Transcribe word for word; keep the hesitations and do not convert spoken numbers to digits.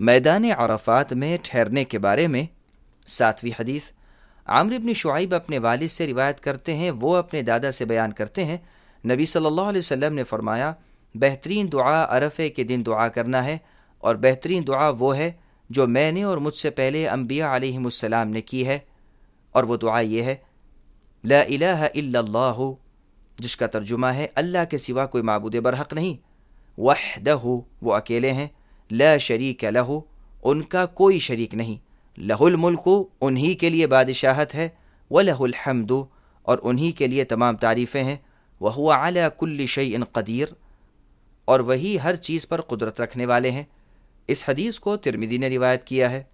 मैदान अरफात में ठहरने के बारे में सातवीं हदीस। आमर इब्न शुआइब अपने वालिद से रिवायत करते हैं, वो अपने दादा से बयान करते हैं, नबी सल्लल्लाहु अलैहि वसल्लम ने फरमाया, बेहतरीन दुआ अरफे के दिन दुआ करना है, और बेहतरीन दुआ वो है जो मैंने और मुझसे पहले अम्बिया अलैहिमुस्सलाम ने की है, और वो दुआ ये है, ला इलाहा इल्लल्लाहु, जिसका तर्जुमा है अल्लाह के सिवा कोई माबूद बरहक नहीं, वहदहु, वो अकेले हैं, ला शरीक लहु, उनका कोई शरीक नहीं, लहुल मुल्कु, उन्हीं के लिए बादशाहत है, व लहुल हम्दु, और उन्हीं के लिए तमाम तारीफ़ें हैं, व हुवा अला कुल्लि शैइन क़दीर, और वही हर चीज़ पर कुदरत रखने वाले हैं। इस हदीस को तिर्मिज़ी ने रिवायत किया है।